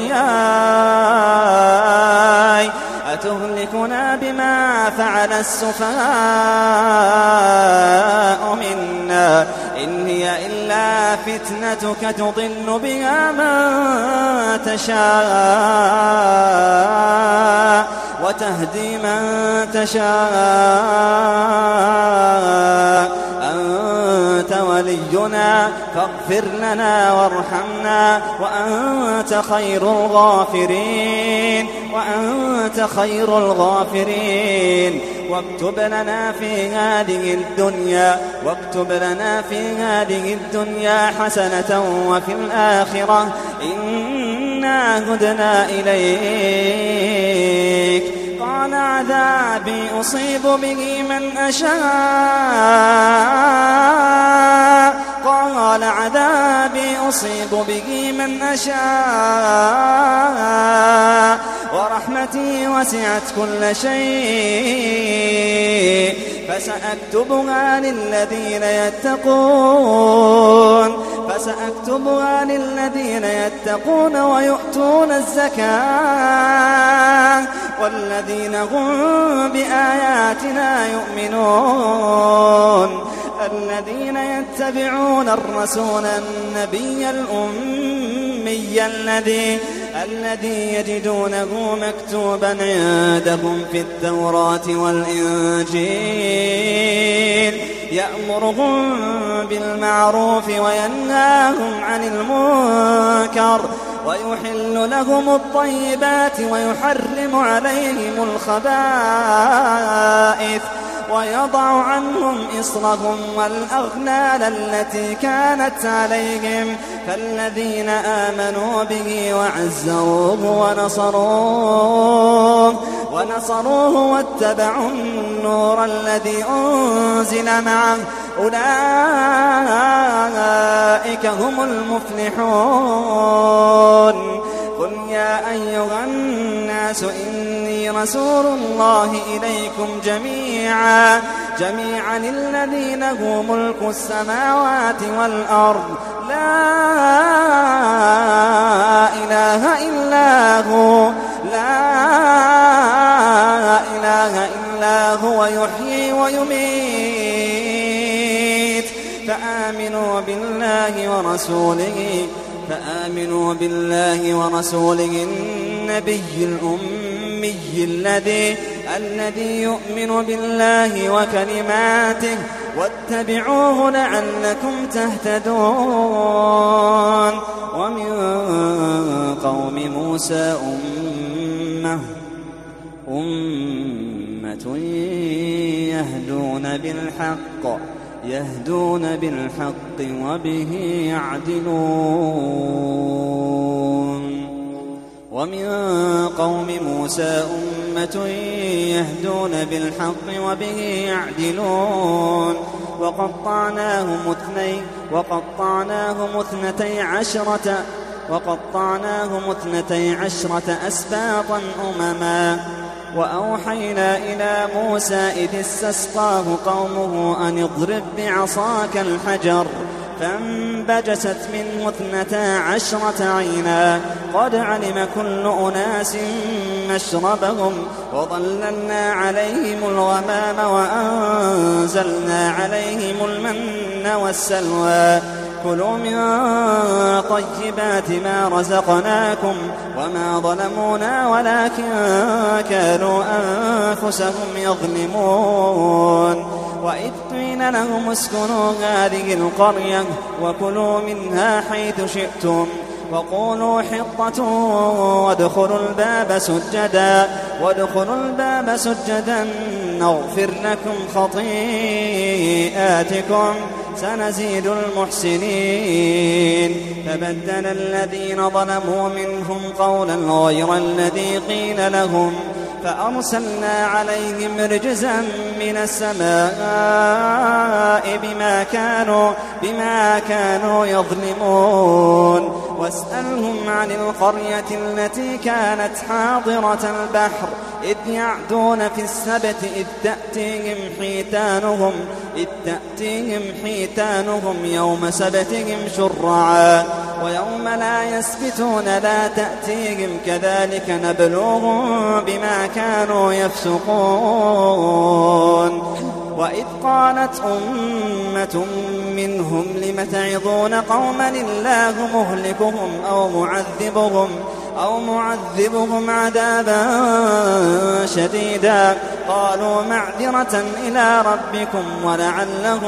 وإياي أتهلكنا بما فعل السفهاء منا إن هي إلا فتنتك تضل بها من تشاء وتهدي من تشاء أنت ولينا فاغفر لنا وارحمنا وأنت خير الغافرين وأنت خير الغافرين. واكتب لنا في هذه الدنيا واكتب لنا في هذه الدنيا حسنة وفي الآخرة إنا هدنا إليك. قال عذابي أصيب به من أشاء قال عذابي أصيب به من أشاء ورحمتي وسعت كل شيء فسأكتبها للذين يتقون فسأكتبها للذين يتقون ويؤتون الزكاة والذين هم بآياتنا يؤمنون الذين يتبعون الرسول النبي الأمي الذي الذي يجدونه مكتوبا عندهم في التوراة والإنجيل يأمرهم بالمعروف وينهاهم عن المنكر ويحل لهم الطيبات ويحرم عليهم الخبائث ويضع عنهم إصرهم والأغلال التي كانت عليهم فالذين آمنوا به وعزروه ونصروه ونصروه واتبعوا النور الذي أنزل معه أولئك هم المفلحون. قل يا أيها الناس إني رسول الله إليكم جميعا جميعا الذي له ملك السماوات والأرض لا إله إلا هو لا إله إلا هو يحيي ويميت فآمنوا بالله ورسوله فآمنوا بالله ورسوله النبي الأمي الذي الذي يؤمن بالله وكلماته واتبعوه لعلكم تهتدون. ومن قوم موسى أمة أمة يهدون بالحق يهدون بالحق وبه يعدلون. ومن قوم موسى أمة يهدون بالحق وبه يعدلون. وقطعناهم اثني وقطعناهم اثنتي عشرة وقطعناهم اثنتي عشرة أسباطا أمما. وأوحينا إلى موسى إذ استسقاه قومه أن اضرب بعصاك الحجر فانبجست منه اثنتا عشرة عينا قد علم كل أناس مشربهم وظللنا عليهم الغمام وأنزلنا عليهم المن والسلوى كلوا من طيبات ما رزقناكم وما ظلمونا ولكن كانوا أنفسهم يظلمون. وإذ قيل لهم اسكنوا هذه القرية وكلوا منها حيث شئتم وقولوا حطة وادخلوا الباب سجدا وادخلوا الباب سجدا نغفر لكم خطيئاتكم سنزيد المحسنين. فبدل الذين ظلموا منهم قولا غير الذي قيل لهم فأرسلنا عليهم رجزا من السماء بما كانوا, بما كانوا يظلمون. واسألهم عن القرية التي كانت حاضرة البحر إذ يعدون في السبت إذ تأتيهم حيتانهم إذ تأتيهم حيتانهم يوم سبتهم شرعا ويوم لا يسبتون لا تأتيهم كذلك نبلوهم بما كانوا يفسقون. وإذ قالت أمة منهم لم تعظون قوما الله مهلكهم أو معذبهم أو معذبهم عذابا شديدا قالوا معذرة إلى ربكم ولعلهم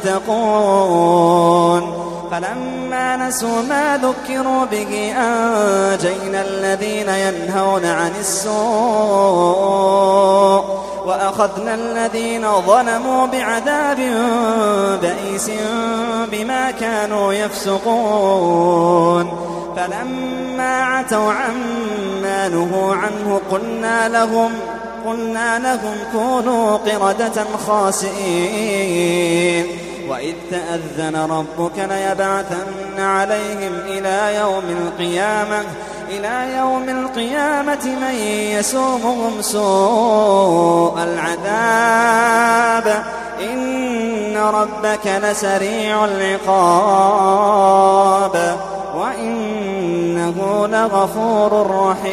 يتقون. فلما نسوا ما ذكروا به أنجينا الذين ينهون عن السوء وأخذنا الذين ظلموا بعذاب بئيس بما كانوا يفسقون. فلما عتوا عما نهوا عنه قلنا لهم قلنا لهم كونوا قردة خاسئين. وإذ تأذن ربك ليبعثن عليهم إلى يوم القيامة إلى يوم القيامة من يسومهم سوء العذاب إن ربك لسريع العقاب وإنه لغفور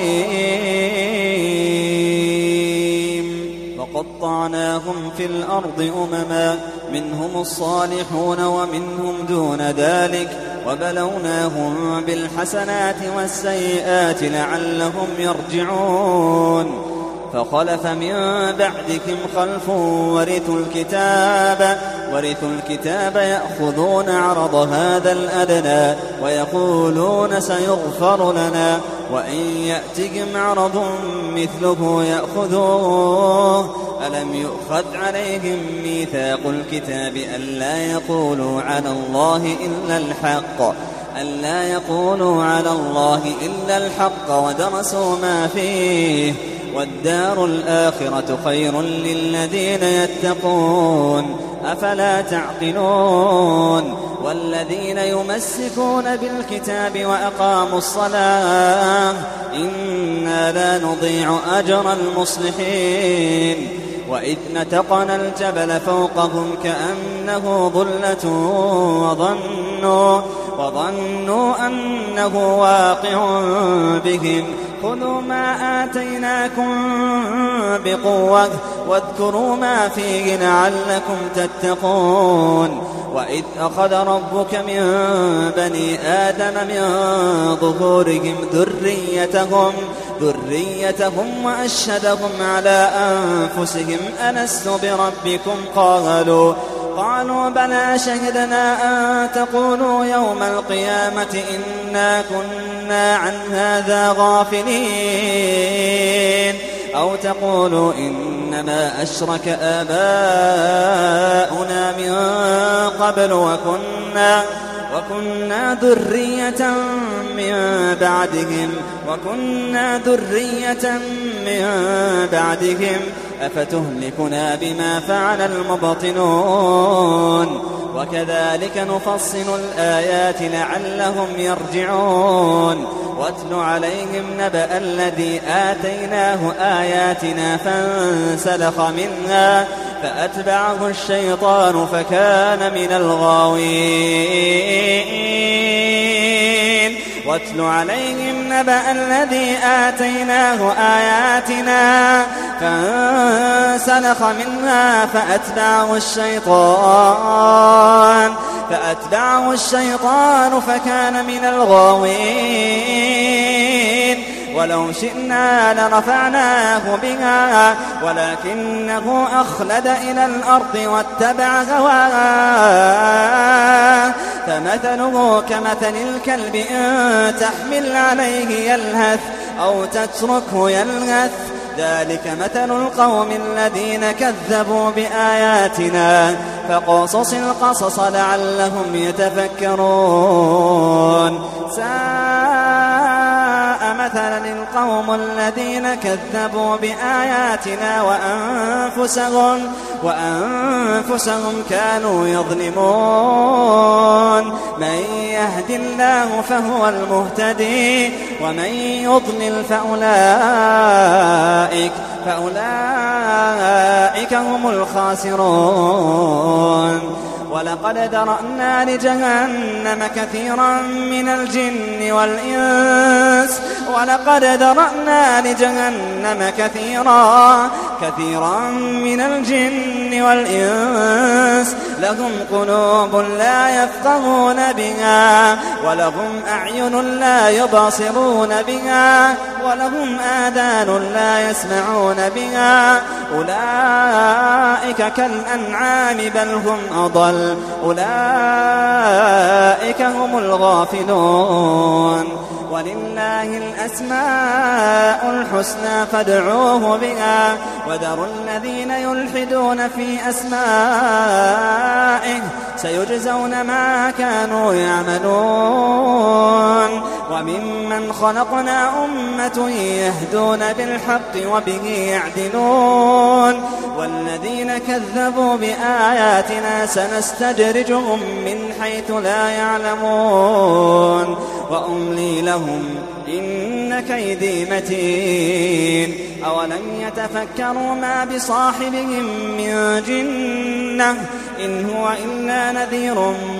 رحيم. وقطعناهم في الأرض أمما منهم الصالحون ومنهم دون ذلك وبلوناهم بالحسنات والسيئات لعلهم يرجعون. فخلف من بعدكم خلف ورثوا الكتاب ورثوا الكتاب يأخذون عرض هذا الأدنى ويقولون سيغفر لنا وإن يأتكم عرض مثله يأخذوه. ألم يؤخذ عليهم ميثاق الكتاب ألا يقولوا على الله إلا الحق ألا يقولوا على الله إلا الحق ودرسوا ما فيه والدار الآخرة خير للذين يتقون أفلا تعقلون. والذين يمسكون بالكتاب وأقاموا الصلاة إنا لا نضيع أجر المصلحين. وإذ نتقنا الجبل فوقهم كأنه ظلة وظنوا, وظنوا أنه واقع بهم خذوا ما آتيناكم بقوة واذكروا ما فيه لعلكم تتقون. وإذ أخذ ربك من بني آدم من ظهورهم ذريتهم, ذريتهم وأشهدهم على أنفسهم ألست بربكم قالوا قالوا بلى شهدنا أن تقولوا يوم القيامة إنا كنا عن هذا غافلين أو تقولوا إنما أشرك آباؤنا من قبل وكنا وكنا ذرية من بعدهم وكنا ذرية من بعدهم أفتهلكنا بما فعل المبطلون وكذلك نفصل الآيات لعلهم يرجعون. واتل عليهم نبأ الذي آتيناه آياتنا فانسلخ منها فأتبعه الشيطان فكان من الغاوين. واتل عليهم نبأ الذي آتيناه آياتنا فانسلخ منها فأتبعه الشيطان فأتبعه الشيطان فكان من الغاوين. ولو شئنا لرفعناه بها ولكنه أخلد إلى الأرض واتبع هواه فمثله كمثل الكلب إن تحمل عليه يلهث أو تتركه يلهث ذلك مثل القوم الذين كذبوا بآياتنا فقصص القصص لعلهم يتفكرون. ساء مثلا القوم الذين كذبوا بآياتنا وأنفسهم, وأنفسهم كانوا يظلمون. من يهد الله فهو المهتدي ومن يضلل فأولئك, فأولئك هم الخاسرون. ولقد ذرأنا لجهنم كثيرا من الجن والإنس ولقد ذرأنا لجهنم كثيرا كثيرا من الجن والإنس لهم قلوب لا يفقهون بها ولهم أعين لا يبصرون بها ولهم آذان لا يسمعون بها أولئك كالأنعام بل هم أضل أولئك هم الغافلون. ولله الأسماء الحسنى فادعوه بها وذروا الذين يلحدون في أسمائه سيجزون ما كانوا يعملون. وممن خلقنا أمة يهدون بالحق وبه يعدلون والذين كذبوا بآياتنا سنستدرجهم من حيث لا يعلمون وأملي لهم إن كيدي متين. أولم يتفكروا ما بصاحبهم من جنة إن هو إلا نذير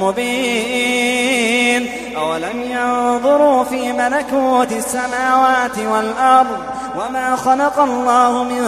مبين. أولم ينظروا في ملكوت السماوات والأرض وما خلق الله من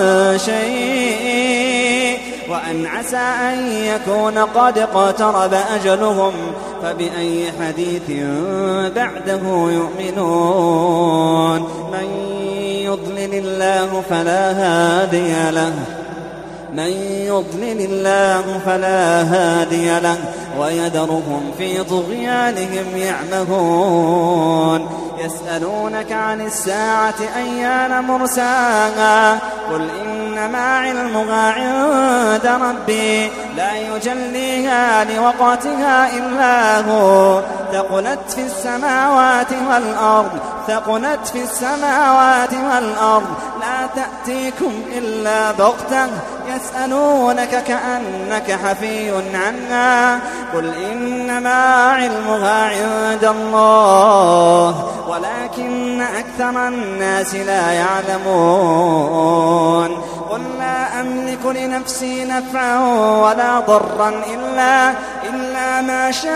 شيء وأن عسى أن يكون قد اقترب أجلهم فبأي حديث بعده يؤمنون. من يضلل الله فلا هادي له من يضلل الله فلا هادي له ويذرهم في طغيانهم يعمهون. يسألونك عن الساعة أيان مرساها قل إنما علمها عند ربي لا يجليها لوقتها إلا هو ثقلت في السماوات والأرض ثقلت في السماوات والأرض لا تأتيكم إلا بغتة يسألونك كأنك حفي عنها قل إنما علمها عند الله ولكن أكثر الناس لا يعلمون. قل لا أملك لنفسي نفعا ولا ضرا إلا, إلا ما شاء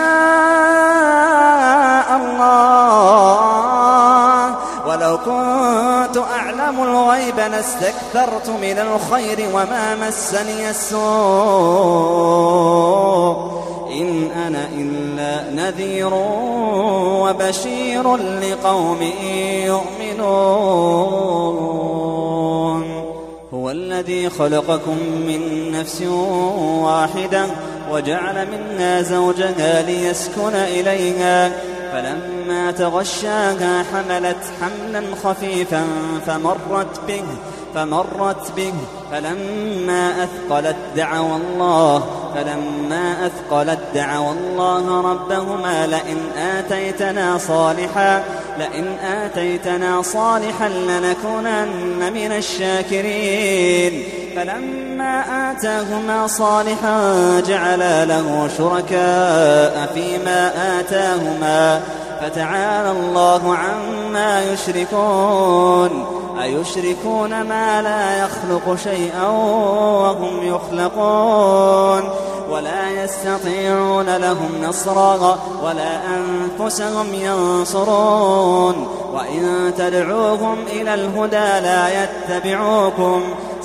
الله ولو كنت أعلم الغيب لاستكثرت من الخير وما مسني السوء إن أنا إلا نذير وبشير لقوم يؤمنون هو الذي خلقكم من نفس واحدة وجعل منها زوجها ليسكن إليها فلما تغشاها حملت حملا خفيفا فمرت به فمرت به فلما أثقلت دعوا الله فلما أثقلت دعوا الله ربهما لئن آتيتنا صالحا لئن آتيتنا صالحا لنكونن من الشاكرين فلما آتاهما صالحا جعلا له شركاء فيما آتاهما فتعالى الله عما يشركون أيشركون ما لا يخلق شيئا وهم يخلقون ولا يستطيعون لهم نصرا ولا أنفسهم ينصرون وإن تدعوهم إلى الهدى لا يتبعوكم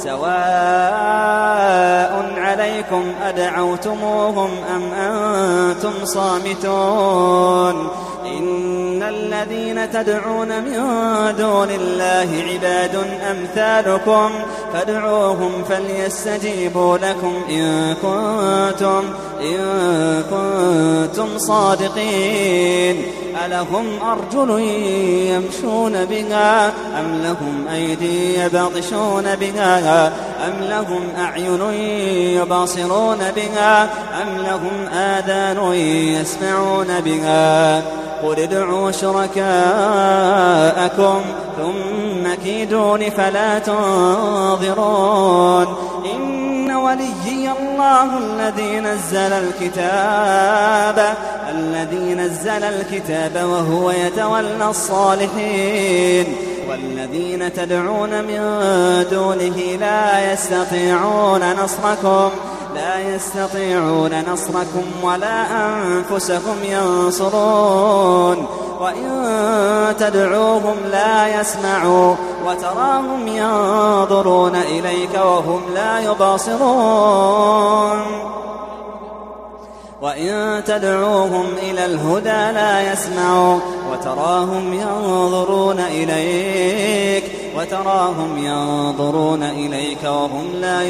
سواء عليكم أدعوتموهم أم أنتم صامتون إن الذين تدعون من دون الله عباد أمثالكم فادعوهم فليستجيبوا لكم إن كنتم, إن كنتم صادقين ألهم أرجل يمشون بها أم لهم أيدي يبطشون بها أم لهم أعين يبصرون بها أم لهم آذان يسمعون بها قل ادعوا شركاءكم ثم كيدون فلا تنظرون إن وليي الله الذي نزل الكتاب الذي نزل الكتاب وهو يتولى الصالحين والذين تدعون من دونه لا يستطيعون نصركم لا يستطيعون نصركم ولا أنفسهم ينصرون وإن تدعوهم لا يسمعوا وتراهم ينظرون إليك وهم لا يبصرون وإن تدعوهم إلى الهدى لا يسمعوا وتراهم ينظرون إليك وتراهم ينظرون إليك وهم لا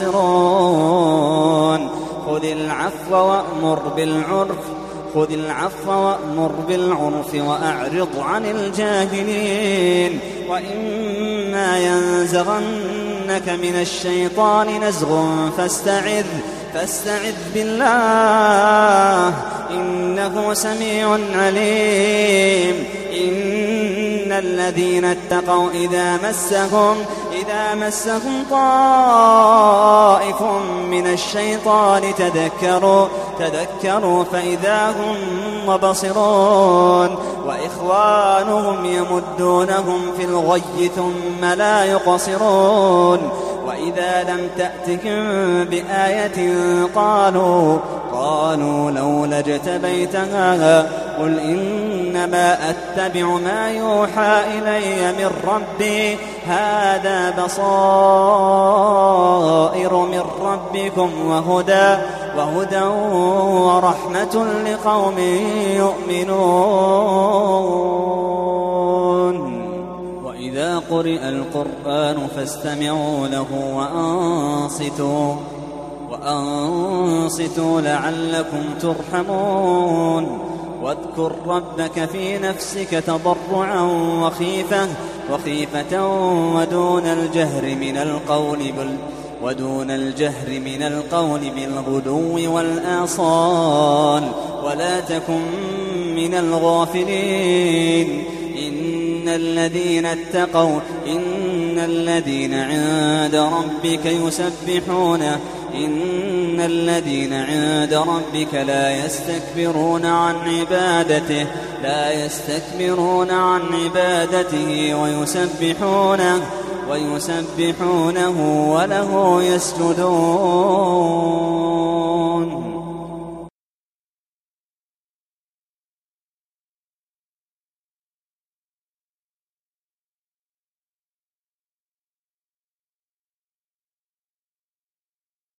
يبصرون خذ العفو وأمر بالعرف خذ العفو وأمر بالعرف وأعرض عن الجاهلين وإما ينزغنك من الشيطان نزغ فاستعذ فاستعذ بالله إنه سميع عليم إن الذين اتقوا إذا مسهم إذا مسهم طائف من الشيطان تذكروا تذكروا فإذا هم مبصرون وإخوانهم يمدونهم في الغي ثم لا يقصرون وإذا لم تأتكم بآية قالوا قالوا لولا اجتبيتها قل إنما أتبع ما يوحى إلي من ربي هذا بصائر من ربكم وهدى وهدى ورحمة لقوم يؤمنون وإذا قرئ القرآن فاستمعوا له وأنصتوا وأنصتوا لعلكم ترحمون واذكر ربك في نفسك تضرعا وخيفة وخيفة ودون الجهر من القول بل ودون الجهر من القول بالغدو والآصال ولا تكن من الغافلين إن الذين اتقوا إن الذين عند ربك يسبحون إن الذين عند ربك لا يستكبرون عن عبادته لا يستكبرون عن عبادته ويسبحونه ويسبحونه وله يسجدون